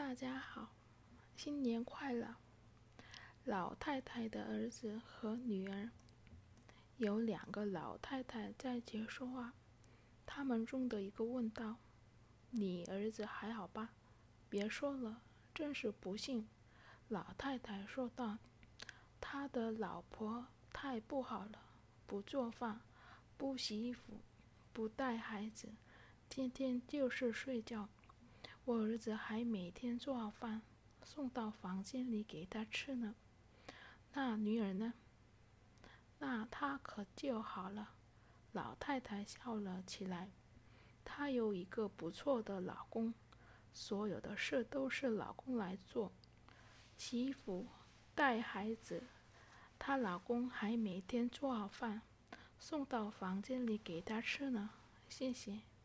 大家好，新年快乐！老太太的儿子和女儿，有两个老太太在一起说话。他们中的一个问道：“你儿子还好吧？”“别说了，真是不幸。”老太太说道：“他的老婆太不好了，不做饭，不洗衣服，不带孩子，天天就是睡觉。我儿子还每天做好饭，送到房间里给他吃呢。那女儿呢？那她可就好了。”老太太笑了起来。她有一个不错的老公，所有的事都是老公来做，洗衣服、带孩子，她老公还每天做好饭，送到房间里给她吃呢。谢谢。